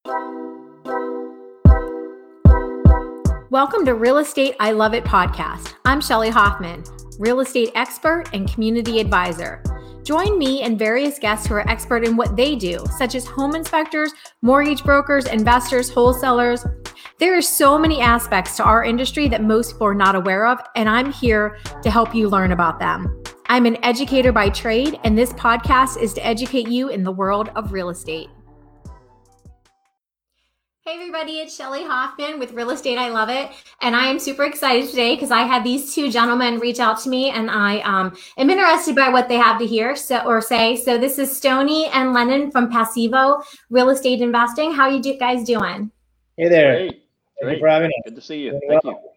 Welcome to Real Estate I Love It podcast. I'm Shelly Hoffman, real estate expert and community advisor. Join me and various guests who are expert in what they do, such as home inspectors, mortgage brokers, investors, wholesalers. There are so many aspects to our industry that most people are not aware of, and I'm here to help you learn about them. I'm an educator by trade, and this podcast is to educate you in the world of real estate. Hey everybody, it's Shelly Hoffman with Real Estate I Love It, and I am super excited today because I had these two gentlemen reach out to me, and I am interested by what they have to hear or say. So this is Stoney and Lennon from Passivo Real Estate Investing. How you guys doing? Hey there. Great. Thank you for having us. Good to see you. Thank you.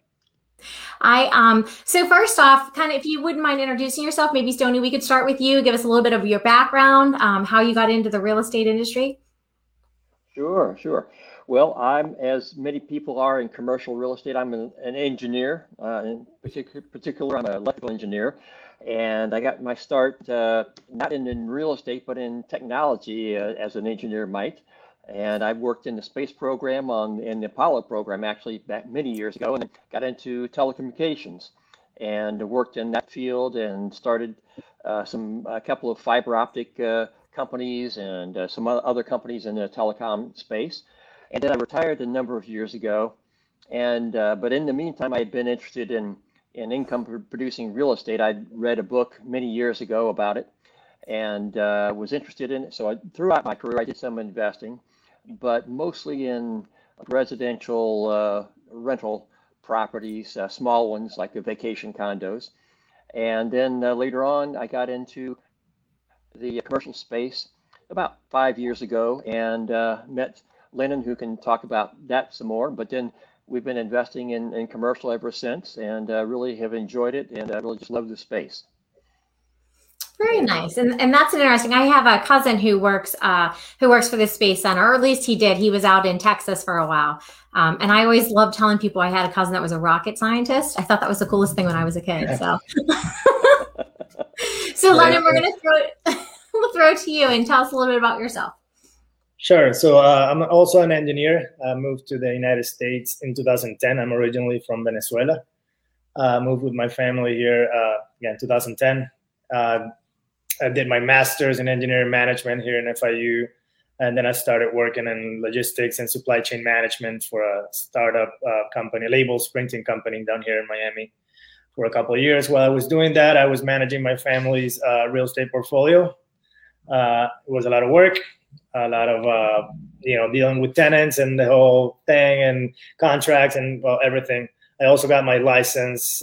So first off, kind of, if you wouldn't mind introducing yourself, maybe Stoney, we could start with you. Give us a little bit of your background, how you got into the real estate industry. Sure. Well, I'm, as many people are in commercial real estate, I'm an engineer. In particular, I'm an electrical engineer. And I got my start not in real estate, but in technology as an engineer might. And I worked in the space program in the Apollo program, actually, back many years ago, and got into telecommunications and worked in that field and started a couple of fiber optic companies and some other companies in the telecom space. And then I retired a number of years ago. And but in the meantime, I had been interested in income producing real estate. I'd read a book many years ago about it and was interested in it. So throughout my career, I did some investing, but mostly in residential rental properties, small ones like the vacation condos. And then later on, I got into the commercial space about 5 years ago and met Lennon, who can talk about that some more. But then we've been investing in commercial ever since, and really have enjoyed it, and really just love the space. Very nice, and that's interesting. I have a cousin who works for the Space Center, or at least he did. He was out in Texas for a while, and I always loved telling people I had a cousin that was a rocket scientist. I thought that was the coolest thing when I was a kid. So Lennon, we're going to throw it to you and tell us a little bit about yourself. Sure. So I'm also an engineer. I moved to the United States in 2010. I'm originally from Venezuela. Moved with my family here in 2010. I did my master's in engineering management here in FIU. And then I started working in logistics and supply chain management for a startup company, labels printing company down here in Miami for a couple of years. While I was doing that, I was managing my family's real estate portfolio. It was a lot of work. A lot of, dealing with tenants and the whole thing and contracts and everything. I also got my license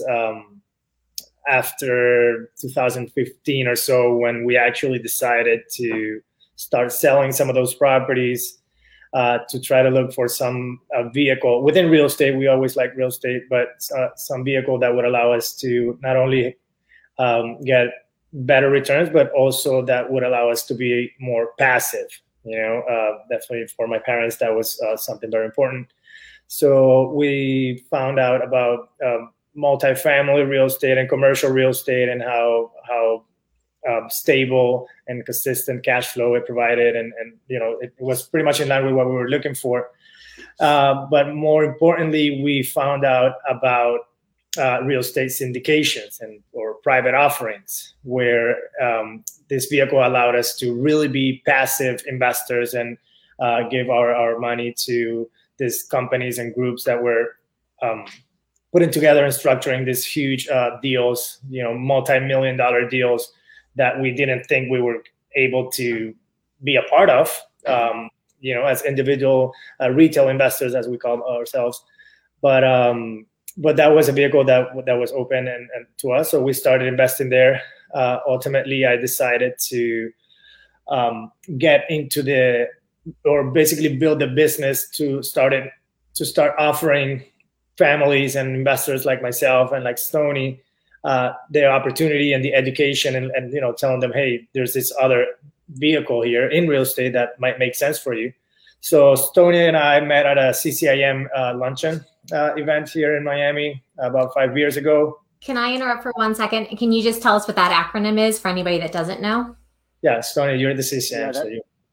after 2015 or so, when we actually decided to start selling some of those properties to try to look for some vehicle within real estate. We always like real estate, but some vehicle that would allow us to not only get better returns, but also that would allow us to be more passive. Definitely for my parents, that was something very important. So we found out about multifamily real estate and commercial real estate and how stable and consistent cash flow it provided. And it was pretty much in line with what we were looking for. But more importantly, we found out about real estate syndications or private offerings, where this vehicle allowed us to really be passive investors and give our money to these companies and groups that were putting together and structuring these huge deals, multi-million-dollar deals that we didn't think we were able to be a part of, as individual retail investors, as we call ourselves. But that was a vehicle that was open and to us. So we started investing there. Ultimately, I decided to get into basically build a business to start offering families and investors like myself and like Stoney the opportunity and the education and telling them, hey, there's this other vehicle here in real estate that might make sense for you. So Stoney and I met at a CCIM luncheon event here in Miami about 5 years ago. Can I interrupt for 1 second? Can you just tell us what that acronym is for anybody that doesn't know? Yeah, Stoney, you're the CCIM.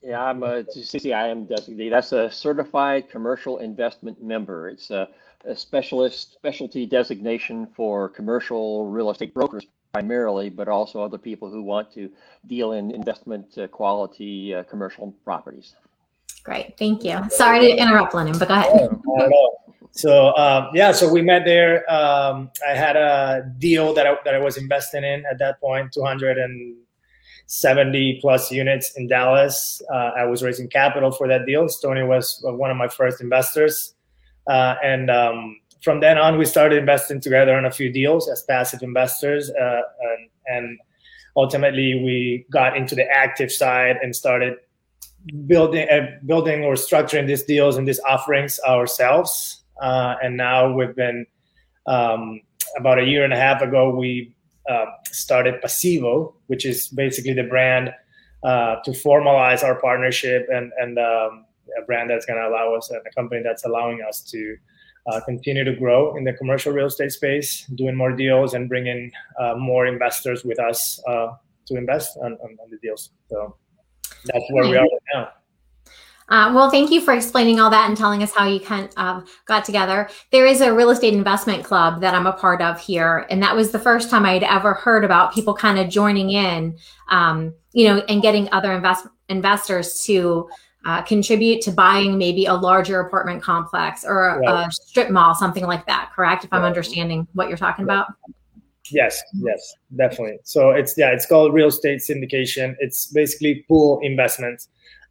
Yeah, I'm a CCIM designee. That's a Certified Commercial Investment Member. It's a specialty designation for commercial real estate brokers primarily, but also other people who want to deal in investment quality commercial properties. Great, thank you. Sorry to interrupt, Lennon, but go ahead. No, not at all. So so we met there. I had a deal that I was investing in at that point, 270 plus units in Dallas. I was raising capital for that deal. Stony was one of my first investors, and from then on, we started investing together on a few deals as passive investors, and ultimately we got into the active side and started building or structuring these deals and these offerings ourselves. And now we've been about a year and a half ago, we started Pasivo, which is basically the brand to formalize our partnership and a brand that's going to allow us, and a company that's allowing us to continue to grow in the commercial real estate space, doing more deals and bringing more investors with us to invest on the deals. So that's where we are right now. Well, thank you for explaining all that and telling us how you got together. There is a real estate investment club that I'm a part of here, and that was the first time I'd ever heard about people kind of joining in, and getting other investors to contribute to buying maybe a larger apartment complex or a strip mall, something like that. Correct? If I'm understanding what you're talking about. Yes, definitely. So it's called real estate syndication. It's basically pool investments.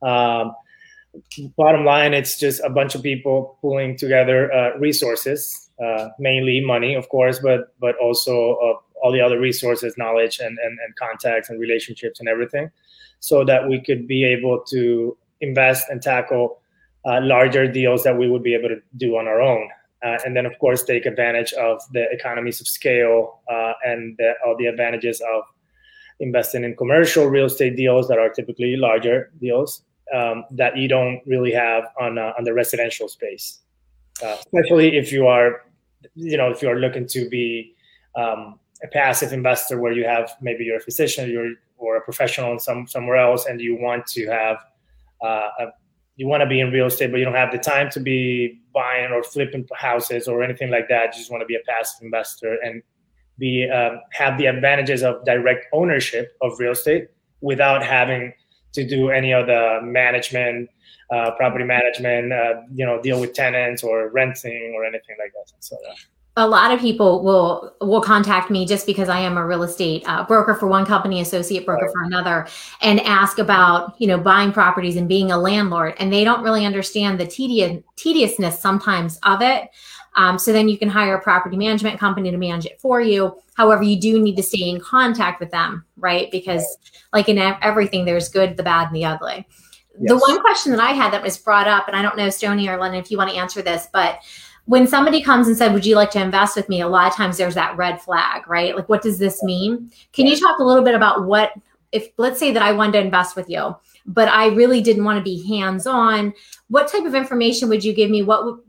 Bottom line, it's just a bunch of people pulling together resources, mainly money, of course, but also all the other resources, knowledge and contacts and relationships and everything, so that we could be able to invest and tackle larger deals that we would be able to do on our own. And then, of course, take advantage of the economies of scale and all the advantages of investing in commercial real estate deals that are typically larger deals that you don't really have on the residential space, especially if you are looking to be a passive investor where you have, maybe you're a physician or a professional somewhere else, and you want to have you want to be in real estate, but you don't have the time to be buying or flipping houses or anything like that. You just want to be a passive investor and have the advantages of direct ownership of real estate without having to do any of the management, property management, deal with tenants or renting or anything like that. So a lot of people will contact me just because I am a real estate broker for one company, associate broker for another, and ask about buying properties and being a landlord, and they don't really understand the tediousness sometimes of it. So then you can hire a property management company to manage it for you. However, you do need to stay in contact with them, right? Because like in everything, there's good, the bad, and the ugly. Yes. The one question that I had that was brought up, and I don't know, Stony or Lennon, if you want to answer this, but when somebody comes and said, would you like to invest with me? A lot of times there's that red flag, right? Like, what does this mean? Can you talk a little bit about if let's say that I wanted to invest with you, but I really didn't want to be hands-on, what type of information would you give me?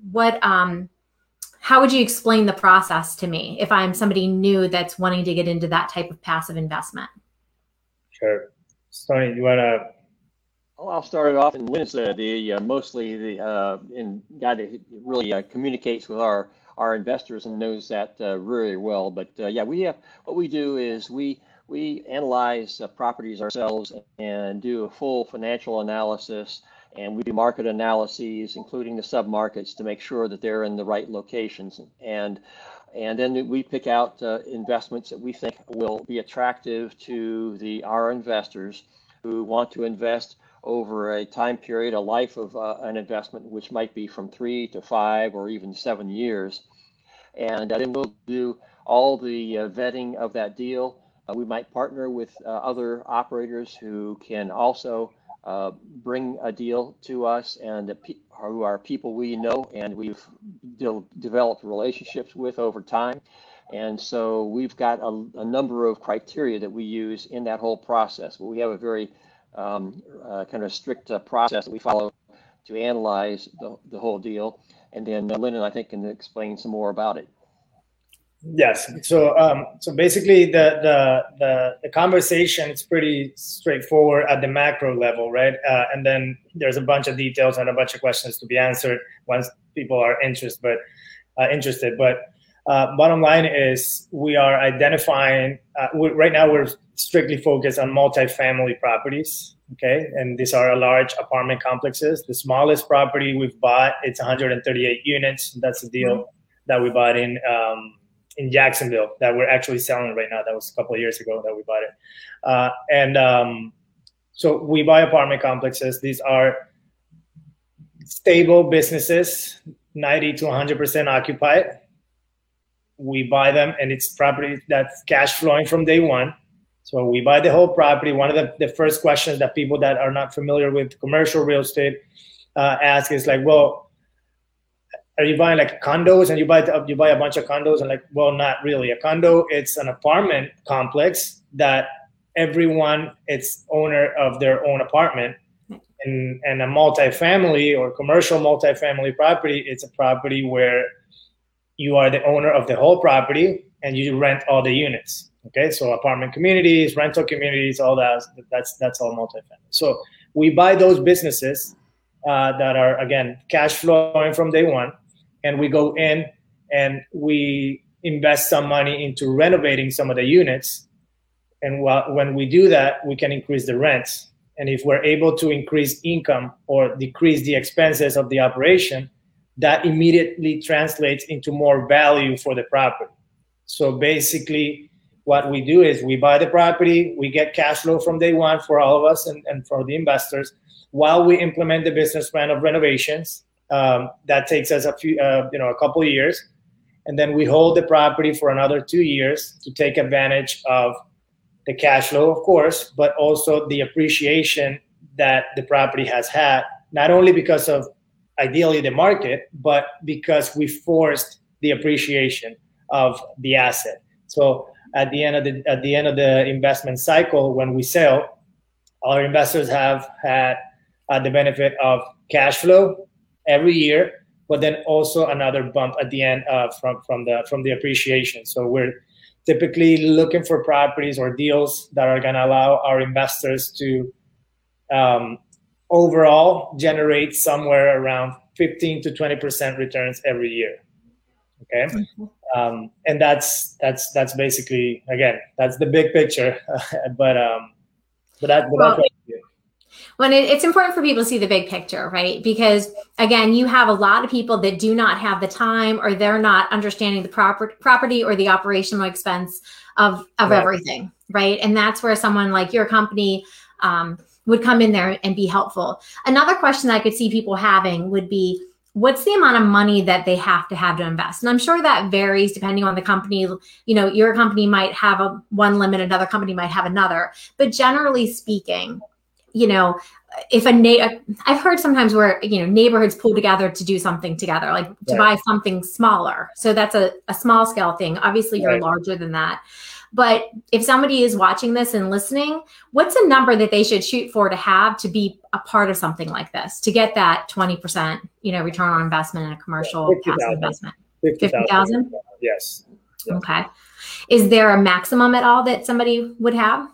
How would you explain the process to me if I'm somebody new that's wanting to get into that type of passive investment? Sure. Stony, you want to? Oh, I'll start it off, and Lynn is mostly the guy that really communicates with our investors and knows that really well. But what we do is we analyze properties ourselves and do a full financial analysis, and we do market analyses, including the submarkets, to make sure that they're in the right locations. And then we pick out investments that we think will be attractive to our investors who want to invest over a time period, a life of an investment, which might be from 3 to 5 or even 7 years. And then we'll do all the vetting of that deal. We might partner with other operators who can also bring a deal to us, and who are people we know and we've developed relationships with over time. And so we've got a number of criteria that we use in that whole process. But we have a very kind of strict process that we follow to analyze the whole deal. And then Lyndon, I think, can explain some more about it. Yes. So basically, the conversation is pretty straightforward at the macro level, right? And then there's a bunch of details and a bunch of questions to be answered once people are interested. But bottom line is we are identifying. Right now, we're strictly focused on multifamily properties. Okay, and these are large apartment complexes. The smallest property we've bought, it's 138 units. That's the deal that we bought in Jacksonville that we're actually selling right now. That was a couple of years ago that we bought it. So we buy apartment complexes. These are stable businesses, 90 to 100% occupied. We buy them, and it's property that's cash flowing from day one. So we buy the whole property. One of the first questions that people that are not familiar with commercial real estate ask is like, well, are you buying like condos and you buy a bunch of condos? And like, well, not really. A condo, it's an apartment complex that everyone it's owner of their own apartment. And a multifamily or commercial multifamily property, it's a property where you are the owner of the whole property and you rent all the units. Okay, so apartment communities, rental communities, all that's all multifamily. So we buy those businesses that are, again, cash flowing from day one, and we go in and we invest some money into renovating some of the units. And when we do that, we can increase the rents. And if we're able to increase income or decrease the expenses of the operation, that immediately translates into more value for the property. So basically, what we do is we buy the property, we get cash flow from day one for all of us and for the investors, while we implement the business plan of renovations. That takes us a couple of years, and then we hold the property for another 2 years to take advantage of the cash flow, of course, but also the appreciation that the property has had, not only because of ideally the market, but because we forced the appreciation of the asset. So at the end of the investment cycle, when we sell, our investors have had the benefit of cash flow every year, but then also another bump at the end from the appreciation. So we're typically looking for properties or deals that are going to allow our investors to overall generate somewhere around 15 to 20% returns every year. Okay. And that's basically, again, that's the big picture. But that's what I do. Well, it's important for people to see the big picture, right? Because again, you have a lot of people that do not have the time, or they're not understanding the property or the operational expense of everything, right? And that's where someone like your company would come in there and be helpful. Another question I could see people having would be, what's the amount of money that they have to invest? And I'm sure that varies depending on the company. You know, your company might have one limit, another company might have another. But generally speaking, you know, if I've heard sometimes where, you know, neighborhoods pull together to do something together, like to buy something smaller. So that's a small scale thing. Obviously, you're larger than that. But if somebody is watching this and listening, what's a number that they should shoot for to have to be a part of something like this, to get that 20%, you know, return on investment in a commercial passive investment? 50,000? Yes. Okay. Is there a maximum at all that somebody would have?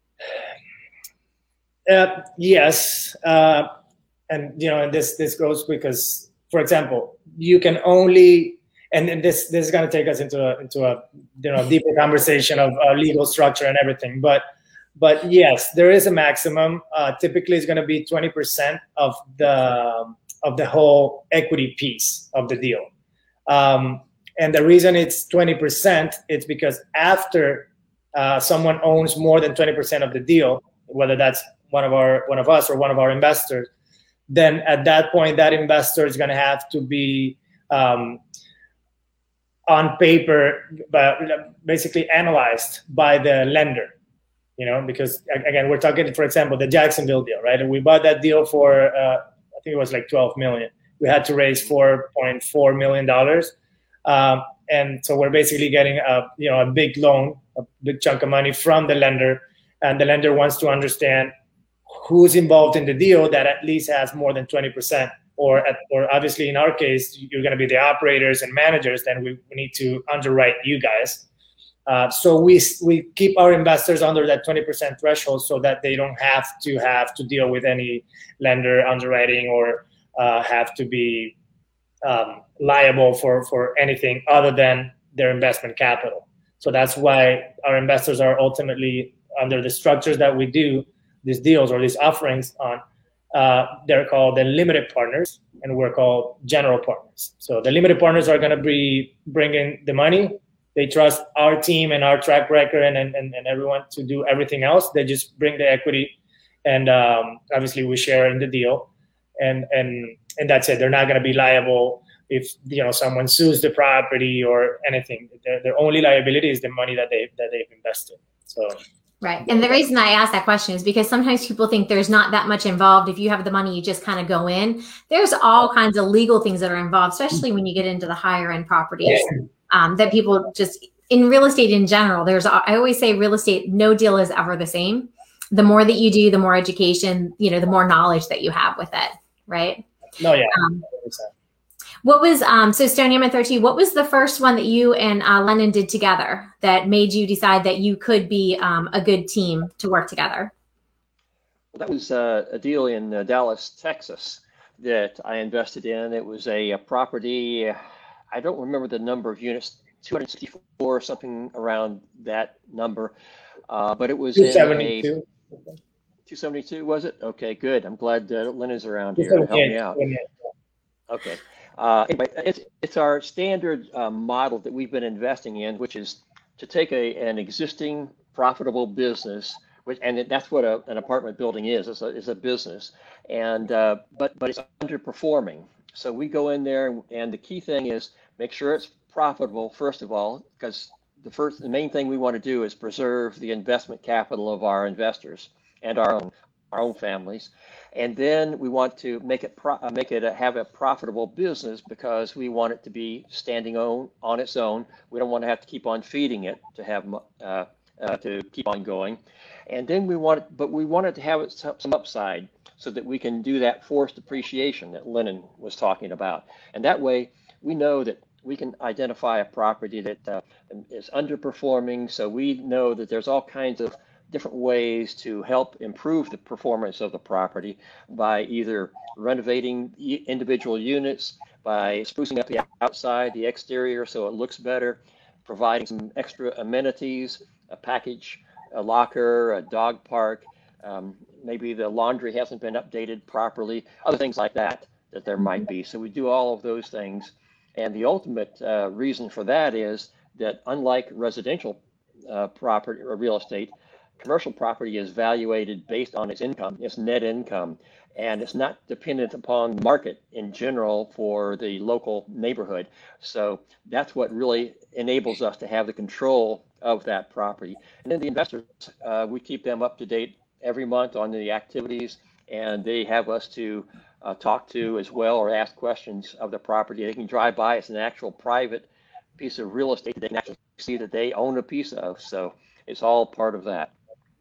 Yes. And, you know, and this goes because, for example, you can only, and this is going to take us into a deeper conversation of legal structure and everything. But yes, there is a maximum. Typically, it's going to be 20% of the whole equity piece of the deal. And the reason it's 20%, it's because after someone owns more than 20% of the deal, whether that's one of us or one of our investors, then at that point, that investor is going to have to be on paper, but basically analyzed by the lender, you know, because again, we're talking, for example, the Jacksonville deal, right? And we bought that deal for, I think it was like $12 million. We had to raise $4.4 million. And so we're basically getting a big loan, a big chunk of money from the lender. And the lender wants to understand who's involved in the deal that at least has more than 20% or obviously in our case, you're going to be the operators and managers, then we need to underwrite you guys. So we keep our investors under that 20% threshold so that they don't have to deal with any lender underwriting or have to be liable for anything other than their investment capital. So that's why our investors are ultimately under the structures that we do these deals or these offerings on. They're called the limited partners, and we're called general partners. So the limited partners are going to be bringing the money. They trust our team and our track record and everyone to do everything else. They just bring the equity, and obviously we share in the deal, and that's it. They're not going to be liable if someone sues the property or anything. Their only liability is the money that they've invested. So. Right. And the reason I ask that question is because sometimes people think there's not that much involved. If you have the money, you just kind of go in. There's all kinds of legal things that are involved, especially when you get into the higher end properties. That people just, in real estate in general, I always say real estate, no deal is ever the same. The more that you do, the more education, the more knowledge that you have with it. Right. No, yeah. What was, so Stony M 13, what was the first one that you and Lennon did together that made you decide that you could be a good team to work together? Well, that was a deal in Dallas, Texas that I invested in. It was a property, I don't remember the number of units, 264 or something around that number, but it was 272. 272, was it? Okay, good. I'm glad Lennon's around here to help me out. Okay. Anyway, it's our standard model that we've been investing in, which is to take an existing profitable business, and that's what an apartment building is. It's a business, and but it's underperforming. So we go in there, and the key thing is make sure it's profitable first of all, because the main thing we want to do is preserve the investment capital of our investors and our own families. And then we want to make it have a profitable business because we want it to be standing on its own. We don't want to have to keep on feeding it to have to keep on going. And then we want it to have some upside so that we can do that forced appreciation that Lennon was talking about. And that way we know that we can identify a property that is underperforming. So we know that there's all kinds of different ways to help improve the performance of the property by either renovating individual units, by sprucing up the outside, the exterior, so it looks better, providing some extra amenities, a package, a locker, a dog park, maybe the laundry hasn't been updated properly, other things like that there might be. So we do all of those things. And the ultimate reason for that is that unlike residential property or real estate, commercial property is valuated based on its income, its net income, and it's not dependent upon the market in general for the local neighborhood. So that's what really enables us to have the control of that property. And then the investors, we keep them up to date every month on the activities, and they have us to talk to as well or ask questions of the property. They can drive by. It's an actual private piece of real estate that they can actually see that they own a piece of. So it's all part of that.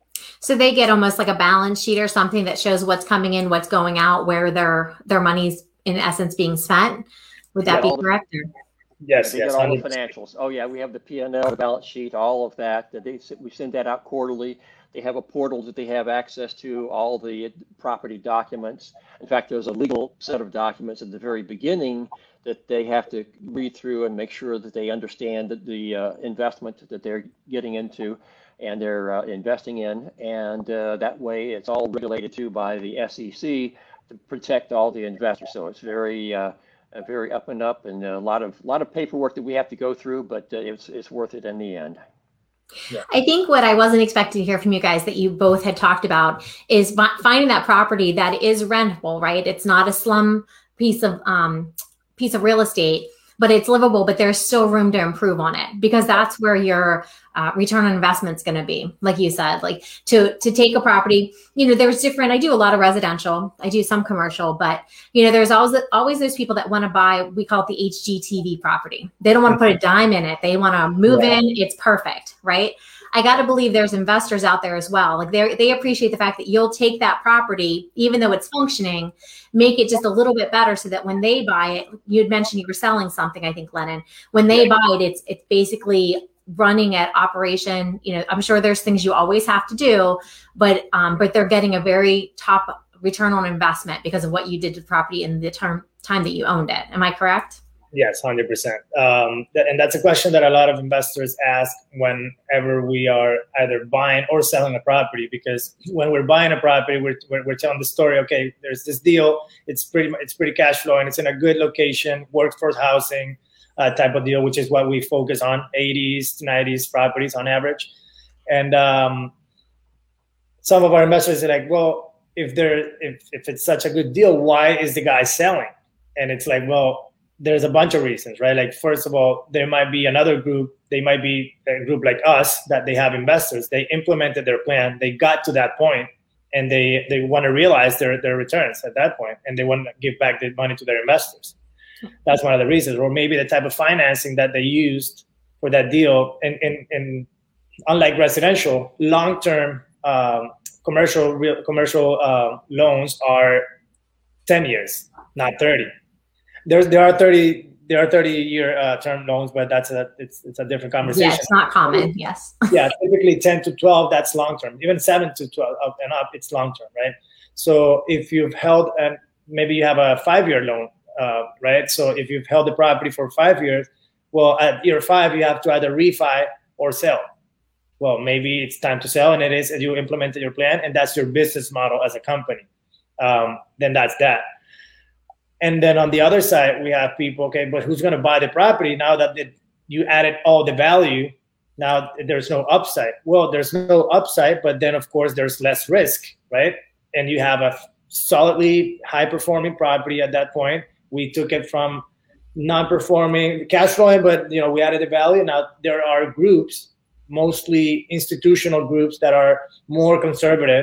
So they get almost like a balance sheet or something that shows what's coming in, what's going out, where their money's in essence being spent. Would that be correct? Yes, they get all the financials. Oh yeah, we have the P&L, the balance sheet, all of that. We send that out quarterly. They have a portal that they have access to all the property documents. In fact, there's a legal set of documents at the very beginning that they have to read through and make sure that they understand the investment that they're getting into and they're investing in. And that way it's all regulated too by the SEC to protect all the investors. So it's very up and up, and a lot of paperwork that we have to go through, but it's worth it in the end. Yeah. I think what I wasn't expecting to hear from you guys that you both had talked about is finding that property that is rentable, right? It's not a slum piece of real estate, but it's livable, but there's still room to improve on it, because that's where your return on investment is going to be. Like you said, like to take a property, there's different, I do a lot of residential, I do some commercial, but there's always those people that want to buy, we call it the HGTV property. They don't want to put a dime in it. They want to move in. It's perfect. Right. I got to believe there's investors out there as well. Like they appreciate the fact that you'll take that property, even though it's functioning, make it just a little bit better so that when they buy it, you'd mentioned you were selling something, I think, Lennon, when they buy it, it's basically running at operation. I'm sure there's things you always have to do, but they're getting a very top return on investment because of what you did to the property in the time that you owned it. Am I correct? Yes, 100%. And that's a question that a lot of investors ask whenever we are either buying or selling a property, because when we're buying a property, we're telling the story, okay, there's this deal, it's pretty cash flowing, it's in a good location, workforce housing type of deal, which is what we focus on, 80s to 90s properties on average. And some of our investors are like, well, if it's such a good deal, why is the guy selling? And it's like, well, there's a bunch of reasons, right? Like, first of all, there might be another group. They might be a group like us that they have investors. They implemented their plan. They got to that point, and they want to realize their returns at that point, and they want to give back the money to their investors. That's one of the reasons. Or maybe the type of financing that they used for that deal. And unlike residential, long-term commercial loans are 10 years, not 30. There are 30-year term loans, but it's a different conversation. Yeah, it's not common. Yes. Yeah, typically 10 to 12, that's long term. Even 7 to 12 up and up, it's long term, right? So if you've held, and maybe you have a 5-year loan, right? So if you've held the property for 5 years, well, at year 5 you have to either refi or sell. Well, maybe it's time to sell, and it is, and you implemented your plan, and that's your business model as a company. Then that's that. And then on the other side, we have people, okay, but who's going to buy the property now that you added all the value? Now there's no upside. Well, there's no upside, but then of course there's less risk, right? And you have a solidly high-performing property at that point. We took it from non-performing, cash flowing, but we added the value. Now there are groups, mostly institutional groups, that are more conservative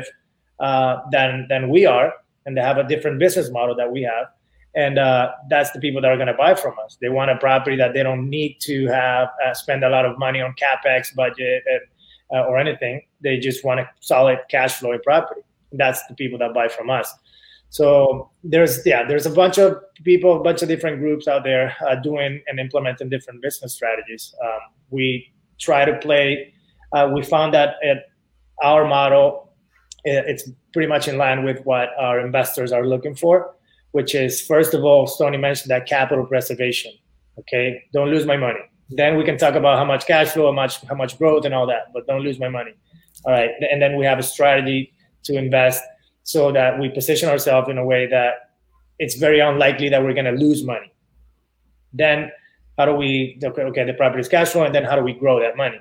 than we are, and they have a different business model that we have. And that's the people that are going to buy from us. They want a property that they don't need to have spend a lot of money on CapEx budget or anything. They just want a solid cash flowing property. And that's the people that buy from us. So there's a bunch of people, a bunch of different groups out there doing and implementing different business strategies. We try to play. We found that our model, it's pretty much in line with what our investors are looking for, which is, first of all, Stoney mentioned that capital preservation. Okay, don't lose my money. Then we can talk about how much cash flow, how much growth, and all that. But don't lose my money. All right, and then we have a strategy to invest so that we position ourselves in a way that it's very unlikely that we're going to lose money. Then how do we? Okay, the property is cash flow, and then how do we grow that money?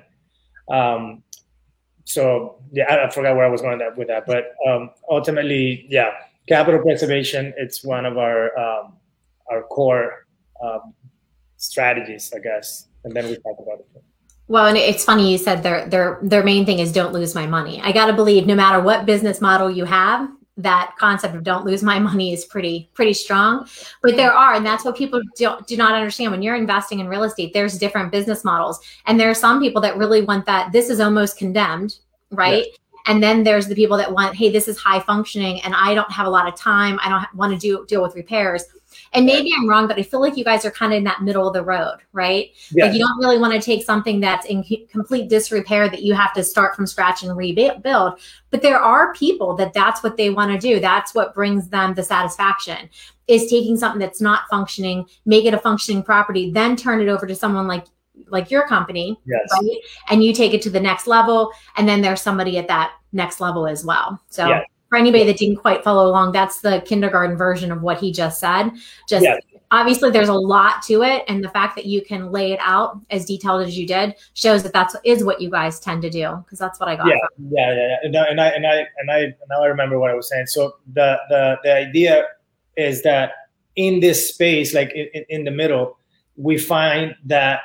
So yeah, I forgot where I was going with that, but ultimately, yeah. Capital preservation, it's one of our core strategies, I guess. And then we talk about it. Well, and it's funny you said their main thing is don't lose my money. I got to believe no matter what business model you have, that concept of don't lose my money is pretty strong. But there are, and that's what people do not understand. When you're investing in real estate, there's different business models. And there are some people that really want that. This is almost condemned, right? Yes. And then there's the people that want, hey, this is high functioning and I don't have a lot of time. I don't want to deal with repairs. And maybe I'm wrong, but I feel like you guys are kind of in that middle of the road, right? Yeah. Like you don't really want to take something that's in complete disrepair that you have to start from scratch and rebuild. But there are people that's what they want to do. That's what brings them the satisfaction, is taking something that's not functioning, make it a functioning property, then turn it over to someone like your company, yes. Right? And you take it to the next level. And then there's somebody at that next level as well. So yes. For anybody that didn't quite follow along, that's the kindergarten version of what he just said. Yes. Obviously there's a lot to it. And the fact that you can lay it out as detailed as you did shows that is what you guys tend to do. Cause that's what I got. Yeah. And now I remember what I was saying. So the idea is that in this space, like in the middle, we find that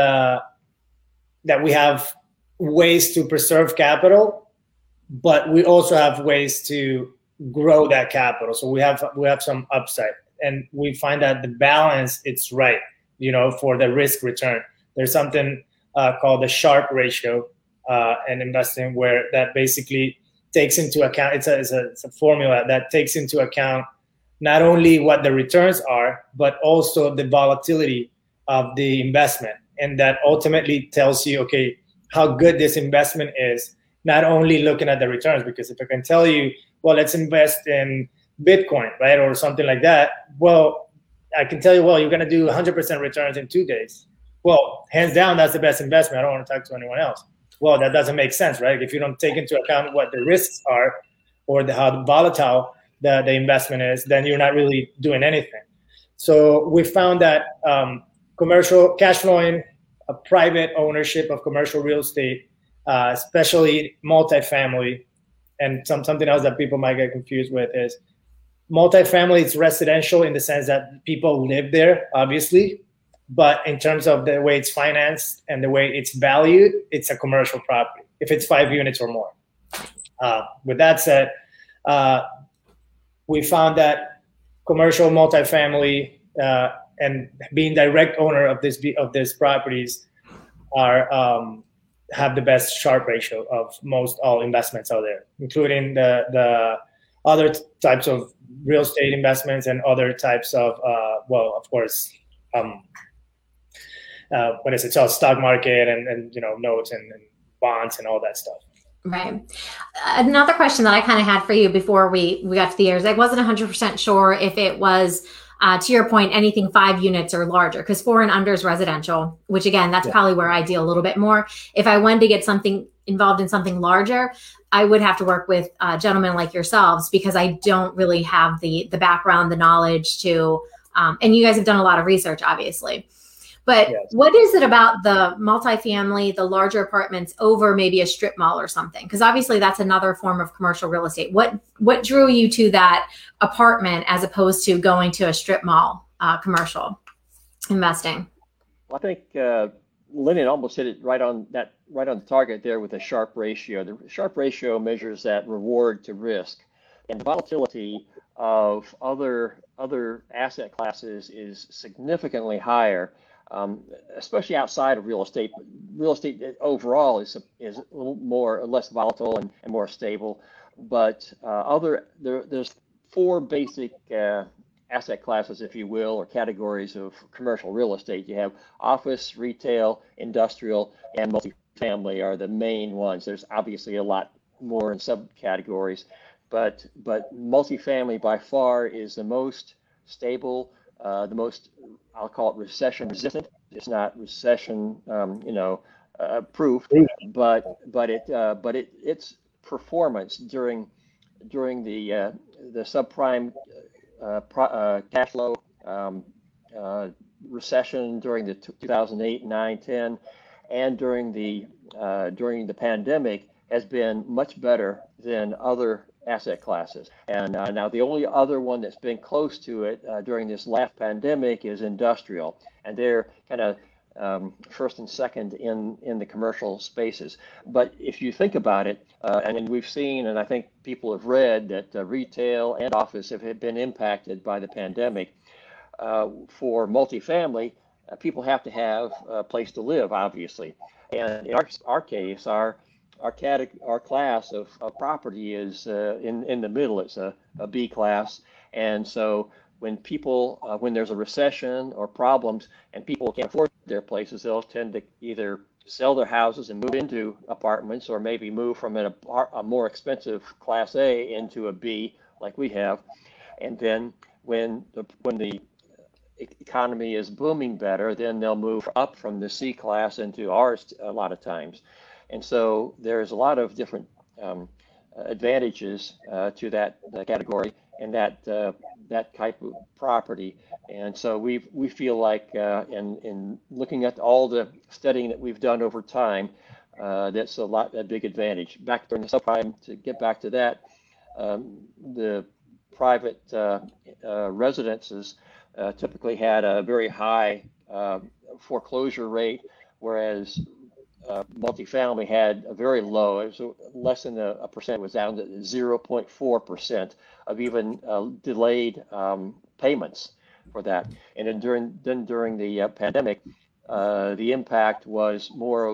we have ways to preserve capital, but we also have ways to grow that capital. So we have some upside, and we find that the balance, it's right, for the risk return. There's something called the Sharpe ratio and investing, where that basically takes into account, it's a formula that takes into account not only what the returns are, but also the volatility of the investment. And that ultimately tells you, okay, how good this investment is, not only looking at the returns, because if I can tell you, well, let's invest in Bitcoin, right? Or something like that. Well, I can tell you, well, you're going to do 100% returns in 2 days. Well, hands down, that's the best investment. I don't want to talk to anyone else. Well, that doesn't make sense, right? If you don't take into account what the risks are or how volatile the investment is, then you're not really doing anything. So we found that commercial cash flowing, a private ownership of commercial real estate, especially multifamily, and something else that people might get confused with is multifamily. It's residential in the sense that people live there, obviously, but in terms of the way it's financed and the way it's valued, it's a commercial property if it's 5 units or more. With that said, we found that commercial multifamily and being direct owner of these properties have the best Sharpe ratio of most all investments out there, including the other types of real estate investments and other types of of course, what is it? So stock market and notes and bonds and all that stuff. Right. Another question that I kind of had for you before we got to the airs, I wasn't 100% sure if it was, to your point, anything 5 units or larger, because 4 and under is residential, which again, that's probably where I deal a little bit more. If I wanted to get something involved in something larger, I would have to work with gentlemen like yourselves, because I don't really have the background, the knowledge to, and you guys have done a lot of research, obviously. But what is it about the multifamily, the larger apartments over maybe a strip mall or something? Because obviously that's another form of commercial real estate. What drew you to that apartment as opposed to going to a strip mall commercial investing? Well, I think Lynn almost hit it right on the target there with the Sharpe ratio. The Sharpe ratio measures that reward to risk, and the volatility of other asset classes is significantly higher. Especially outside of real estate. Real estate overall is a little more or less volatile and more stable. But there's 4 basic asset classes, if you will, or categories of commercial real estate. You have office, retail, industrial, and multifamily are the main ones. There's obviously a lot more in subcategories, but multifamily by far is the most stable, the most, I'll call it, recession resistant. It's not recession, proof, but its performance during the subprime cash flow recession during the 2008, 9, 10, and during the pandemic has been much better than other asset classes. And now the only other one that's been close to it during this last pandemic is industrial, and they're kind of first and second in the commercial spaces. But if you think about it, and we've seen, and I think people have read that retail and office have been impacted by the pandemic. For multifamily, people have to have a place to live, obviously, and in our case, our class of property is in the middle. It's a B class, and so when there's a recession or problems and people can't afford their places, they'll tend to either sell their houses and move into apartments, or maybe move from a more expensive class A into a B like we have. And then when the economy is booming better, then they'll move up from the C class into ours a lot of times. And so there's a lot of different advantages to that category and that type of property. And so we feel like in looking at all the studying that we've done over time, that's a big advantage. Back during the subprime, to get back to that, the private residences typically had a very high foreclosure rate, whereas multifamily had a very low. It was less than a percent. It was down to 0.4% of even delayed payments for that. And then during the pandemic, the impact was more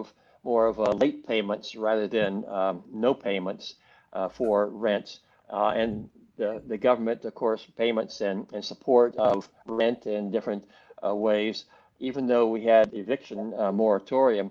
more of late payments rather than no payments for rents. And the government, of course, payments and support of rent in different ways. Even though we had eviction moratoria,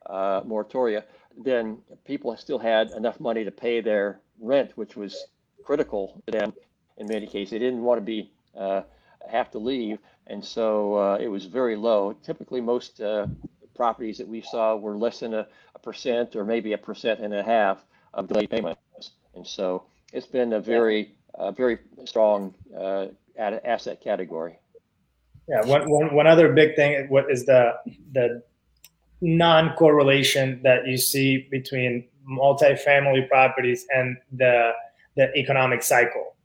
then people still had enough money to pay their rent, which was critical to them in many cases. They didn't want to be have to leave, and so it was very low. Typically, most properties that we saw were less than a percent or maybe 1.5% of delayed payments, and so it's been a very strong asset category. Yeah, one other big thing, what is the non-correlation that you see between multifamily properties and the economic cycle.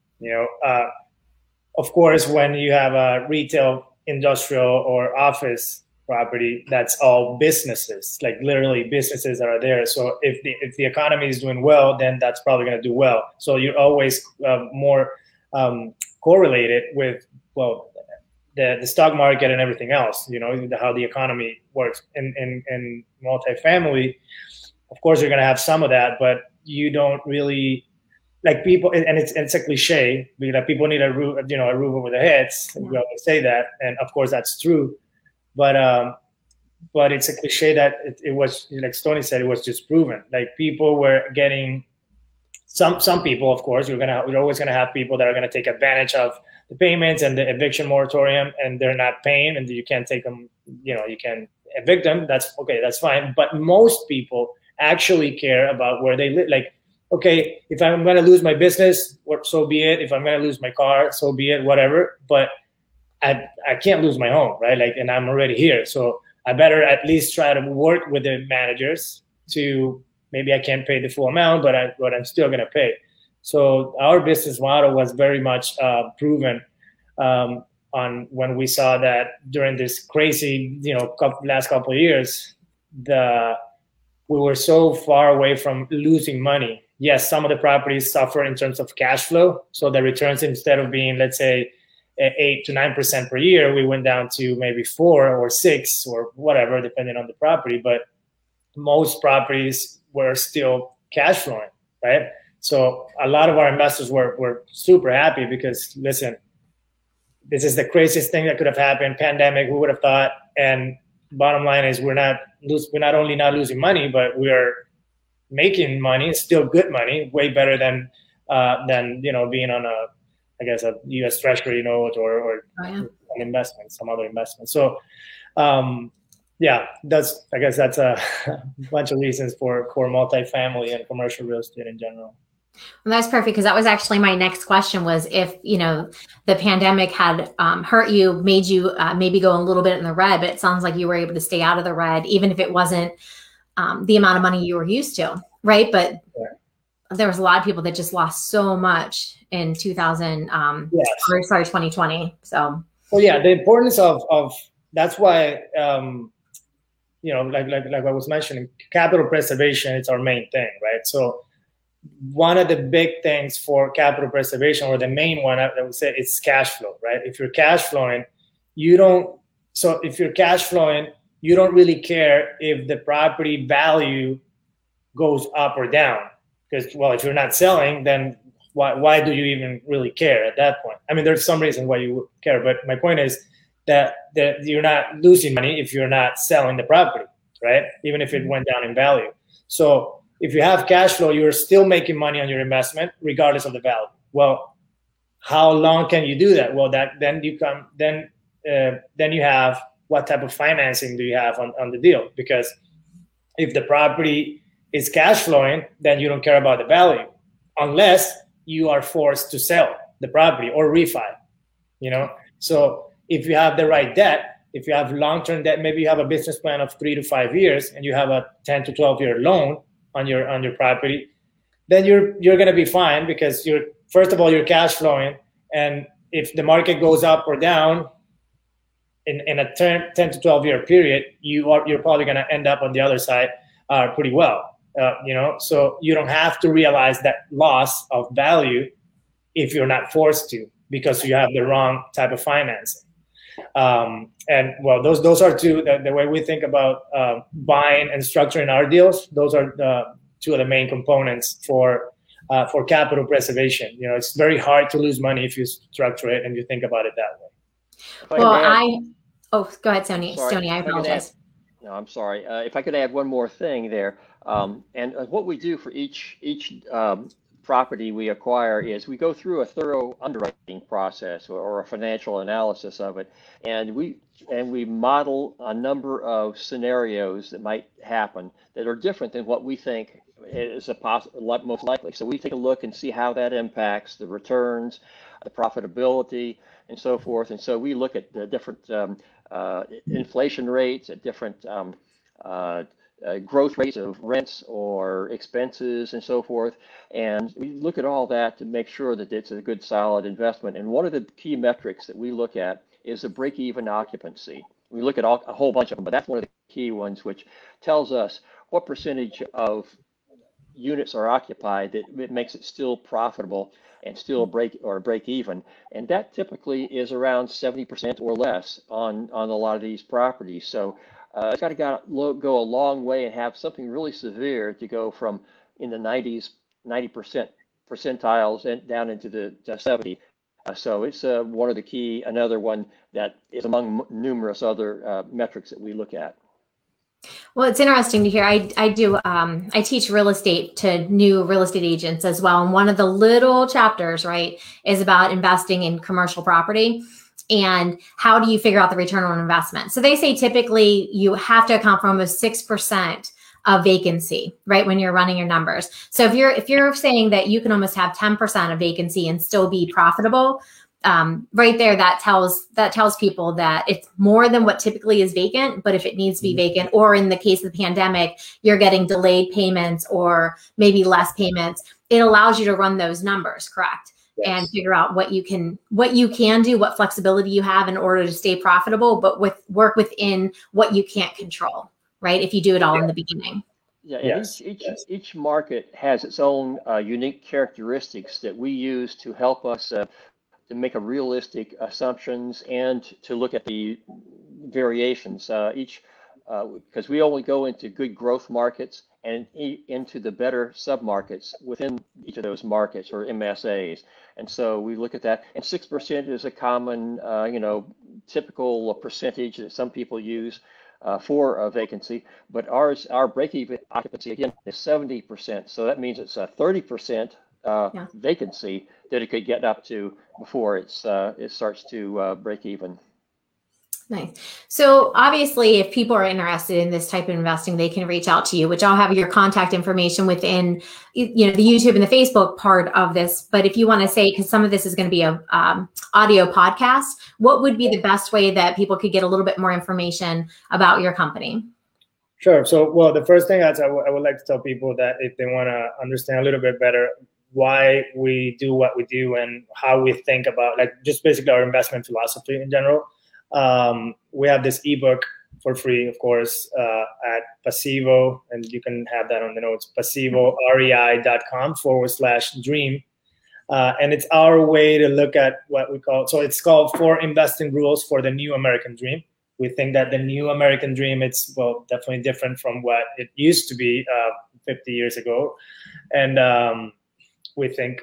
Of course, when you have a retail, industrial, or office property, that's all businesses, like literally businesses are there. So if the economy is doing well, then that's probably going to do well. So you're always more correlated with, well, the stock market and everything else, how the economy works. In multifamily, of course, you're going to have some of that, but you don't really, like people, and it's a cliche, because people need a roof over their heads. We always say that, and of course that's true. But it's a cliche that it was, like Stony said, it was just proven. Like people were getting, some people, of course, you're always gonna have people that are gonna take advantage of the payments and the eviction moratorium, and they're not paying, and you can't take them, you can evict them. That's okay, that's fine. But most people actually care about where they live. Like, okay, if I'm gonna lose my business, so be it. If I'm gonna lose my car, so be it, whatever. But I can't lose my home, right? Like, and I'm already here, so I better at least try to work with the managers to, maybe I can't pay the full amount, but I'm still gonna pay. So our business model was very much proven on when we saw that during this crazy, last couple of years, we were so far away from losing money. Yes, some of the properties suffer in terms of cash flow, so the returns, instead of being, let's say, 8 to 9% per year, we went down to maybe 4 or 6 or whatever, depending on the property. But most properties were still cash flowing, right? So a lot of our investors were super happy because, listen, this is the craziest thing that could have happened. Pandemic, who would have thought? And bottom line is, we're not only not losing money, but we are making money, still good money, way better than being on a U.S. Treasury note or an investment, some other investment. So, that's a bunch of reasons for multifamily and commercial real estate in general. Well, that's perfect, because that was actually my next question, was if, the pandemic had hurt you, made you maybe go a little bit in the red, but it sounds like you were able to stay out of the red, even if it wasn't the amount of money you were used to, right? But there was a lot of people that just lost so much in 2020. So, well, yeah, the importance of that's why, like I was mentioning, capital preservation is our main thing, right? So one of the big things for capital preservation, or the main one, I would say, is cash flow, right? If you're cash flowing, you don't really care if the property value goes up or down. Because, well, if you're not selling, then why do you even really care at that point? I mean, there's some reason why you would care, but my point is that you're not losing money if you're not selling the property, right? Even if it went down in value. So if you have cash flow, you're still making money on your investment regardless of the value. Well, how long can you do that? Well, then you have, what type of financing do you have on the deal? Because if the property is cash flowing, then you don't care about the value, unless you are forced to sell the property or refi. So if you have the right debt, if you have long-term debt, maybe you have a business plan of 3 to 5 years, and you have a 10 to 12-year loan on your property, then you're going to be fine, because first of all, you're cash flowing, and if the market goes up or down in a 10 to 12-year period, you're probably going to end up on the other side pretty well. So you don't have to realize that loss of value if you're not forced to, because you have the wrong type of financing. And well, those are the way we think about buying and structuring our deals. Those are two of the main components for capital preservation. It's very hard to lose money if you structure it and you think about it that way. Well, go ahead, Stoney. I apologize. No, I'm sorry. If I could add one more thing there, and what we do for each property we acquire is we go through a thorough underwriting process or a financial analysis of it, and we model a number of scenarios that might happen that are different than what we think is most likely. So we take a look and see how that impacts the returns, the profitability, and so forth. And so we look at the different inflation rates, at different growth rates of rents or expenses and so forth. And we look at all that to make sure that it's a good, solid investment. And one of the key metrics that we look at is the break-even occupancy. We look at a whole bunch of them, but that's one of the key ones, which tells us what percentage of units are occupied that it makes it still profitable and still break even. And that typically is around 70% or less on a lot of these properties. So it's got to go a long way and have something really severe to go from in the 90% percentiles and down into the 70. So it's one of the key, another one that is among numerous other metrics that we look at. Well, it's interesting to hear. I teach real estate to new real estate agents as well. And one of the little chapters, right, is about investing in commercial property. And how do you figure out the return on investment? So they say typically you have to account for almost 6% of vacancy, right, when you're running your numbers. So if you're saying that you can almost have 10% of vacancy and still be profitable, right there, that tells people that it's more than what typically is vacant. But if it needs to be vacant, or in the case of the pandemic, you're getting delayed payments or maybe less payments, it allows you to run those numbers, correct? Yes. And figure out what you can do, what flexibility you have in order to stay profitable, but work within what you can't control, right? If you do it all in the beginning. Yeah, yes. Each market has its own unique characteristics that we use to help us to make a realistic assumptions and to look at the variations. Because we only go into good growth markets and into the better submarkets within each of those markets or MSAs. And so we look at that, and 6% is a common, typical percentage that some people use for a vacancy. But our break-even occupancy, again, is 70%. So that means it's a 30% vacancy that it could get up to before it starts to break even. Nice. So obviously, if people are interested in this type of investing, they can reach out to you, which I'll have your contact information within, the YouTube and the Facebook part of this. But if you want to say, because some of this is going to be a audio podcast, what would be the best way that people could get a little bit more information about your company? Sure. So, well, the first thing I would like to tell people that if they want to understand a little bit better why we do what we do and how we think about, just basically our investment philosophy in general. We have this ebook for free, of course, at Pasivo, and you can have that on the notes, pasivorei.com/dream. And it's our way to look at what we call, so it's called 4 Investing Rules for the New American Dream. We think that the new American dream, it's, well, definitely different from what it used to be 50 years ago. And we think,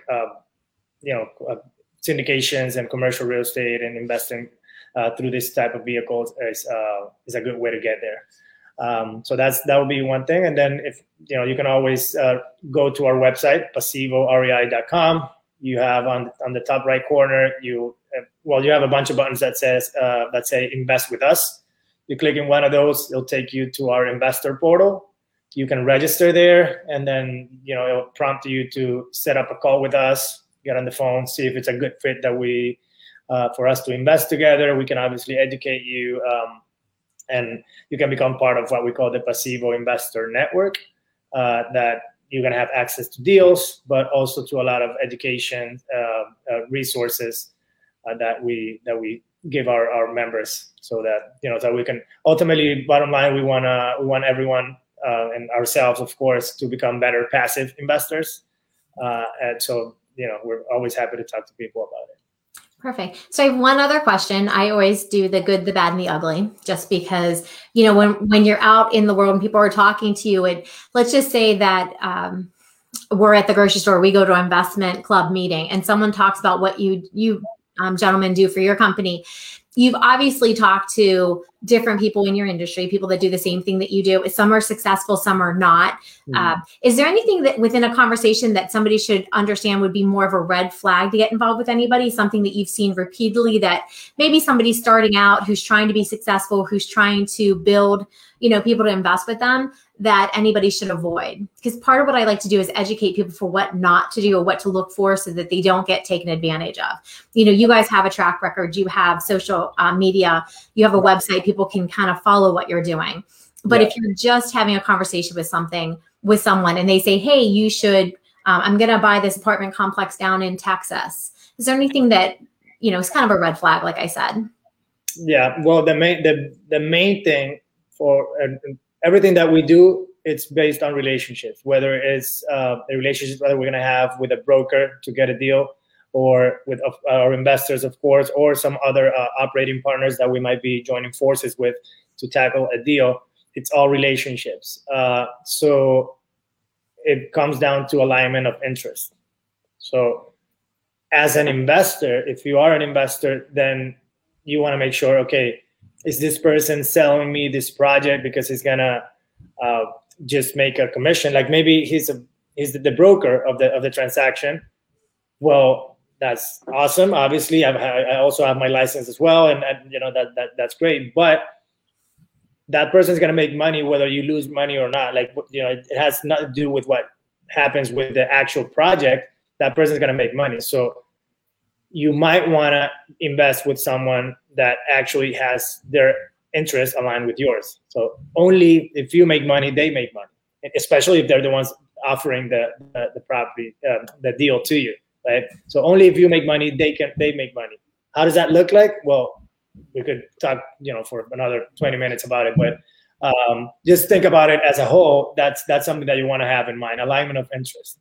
syndications and commercial real estate and investing through this type of vehicles is a good way to get there. So that would be one thing. And then if you can always go to our website, pasivorei.com. You have on the top right corner, you have a bunch of buttons that say invest with us. You click in one of those, it'll take you to our investor portal. You can register there, and then it'll prompt you to set up a call with us, get on the phone, see if it's a good fit that for us to invest together. We can obviously educate you, and you can become part of what we call the Pasivo Investor Network, that you're going to have access to deals, but also to a lot of education resources that we give our members, so that so we can ultimately, bottom line, we want everyone and ourselves, of course, to become better passive investors. And so we're always happy to talk to people about it. Perfect. So I have one other question. I always do the good, the bad, and the ugly, just because, when you're out in the world and people are talking to you, and let's just say that we're at the grocery store, we go to an investment club meeting, and someone talks about what you gentlemen do for your company. You've obviously talked to different people in your industry, people that do the same thing that you do. Some are successful, some are not. Is there anything that within a conversation that somebody should understand would be more of a red flag to get involved with anybody? Something that you've seen repeatedly that maybe somebody's starting out who's trying to be successful, who's trying to build, people to invest with them, that anybody should avoid? Because part of what I like to do is educate people for what not to do or what to look for so that they don't get taken advantage of. You guys have a track record, you have social media, you have a website, people can kind of follow what you're doing. But if you're just having a conversation with someone and they say, hey, you should, I'm going to buy this apartment complex down in Texas. Is there anything that, is kind of a red flag, like I said? Yeah, well, the main thing for everything that we do, it's based on relationships, whether it's a relationship that we're going to have with a broker to get a deal, or with our investors, of course, or some other operating partners that we might be joining forces with to tackle a deal. It's all relationships. So it comes down to alignment of interest. So as an investor, if you are an investor, then you want to make sure, okay, is this person selling me this project because he's gonna just make a commission? Like maybe he's the broker of the transaction. Well, that's awesome. Obviously, I also have my license as well, and that's great. But that person's gonna make money whether you lose money or not. Like it has nothing to do with what happens with the actual project. That person's gonna make money. So you might want to invest with someone that actually has their interests aligned with yours. So only if you make money, they make money, especially if they're the ones offering the property, the deal to you, right? So only if you make money, they make money. How does that look like? Well, we could talk, for another 20 minutes about it, but just think about it as a whole. That's something that you want to have in mind, alignment of interest.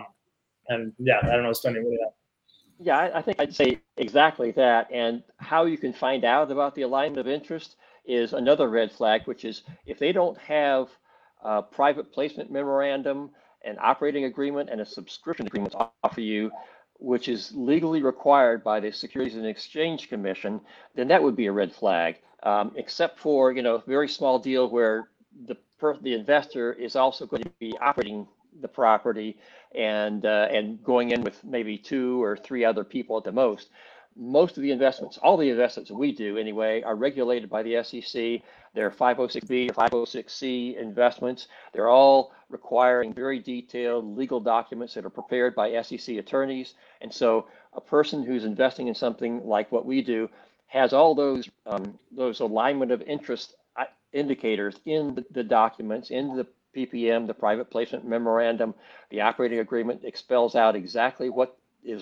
And yeah, I don't know, Tony, what do you have? Yeah, I think I'd say exactly that. And how you can find out about the alignment of interest is another red flag, which is if they don't have a private placement memorandum, an operating agreement, and a subscription agreement to offer you, which is legally required by the Securities and Exchange Commission, then that would be a red flag. Except for a very small deal where the investor is also going to be operating the property and going in with maybe 2 or 3 other people at the most. Most of the investments, all the investments that we do anyway, are regulated by the SEC. They're 506B or 506C investments. They're all requiring very detailed legal documents that are prepared by SEC attorneys. And so a person who's investing in something like what we do has all those alignment of interest indicators in the documents, in the PPM, the private placement memorandum. The operating agreement expels out exactly what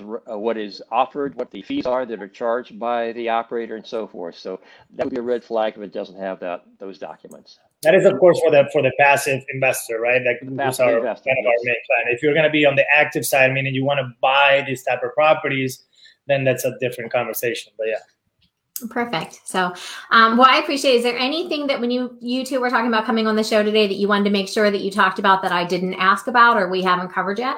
is offered, what the fees are that are charged by the operator, and so forth. So that would be a red flag if it doesn't have those documents. That is, of course, for the passive investor, right? Like that's our main plan. If you're going to be on the active side, meaning you want to buy these type of properties, then that's a different conversation. But yeah. Perfect. So, well, I appreciate it. Is there anything that when you two were talking about coming on the show today that you wanted to make sure that you talked about that I didn't ask about or we haven't covered yet?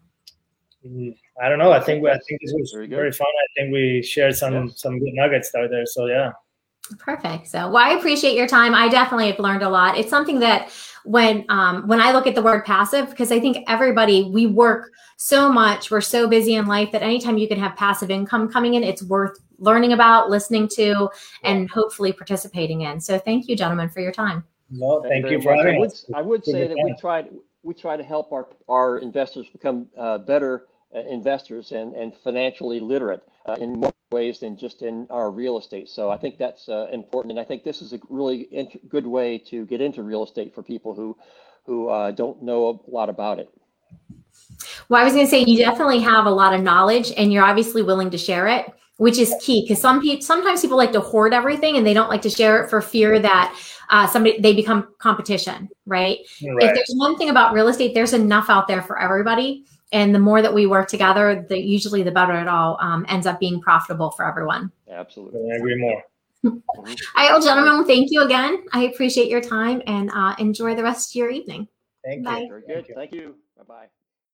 I don't know. I think this was very fun. I think we shared some good nuggets out there. So yeah. Perfect. So, well, I appreciate your time. I definitely have learned a lot. It's something that when I look at the word passive, because I think we work so much, we're so busy in life that anytime you can have passive income coming in, it's worth learning about, listening to, and hopefully participating in. So thank you, gentlemen, for your time. No, thank you for having us. I would say that we try to help our investors become better investors and financially literate in more ways than just in our real estate. So I think that's important. And I think this is a really good way to get into real estate for people who don't know a lot about it. Well, I was going to say, you definitely have a lot of knowledge and you're obviously willing to share it, which is key, because sometimes people like to hoard everything and they don't like to share it for fear that they become competition, right? If there's one thing about real estate, there's enough out there for everybody. And the more that we work together, usually the better it all ends up being profitable for everyone. Absolutely. I agree more. All right, well, gentlemen, thank you again. I appreciate your time and enjoy the rest of your evening. Thank Bye. you. Very good. Thank you. Bye-bye.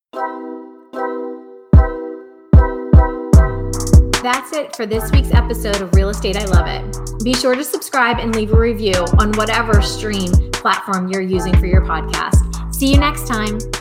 That's it for this week's episode of Real Estate I Love It. Be sure to subscribe and leave a review on whatever stream platform you're using for your podcast. See you next time.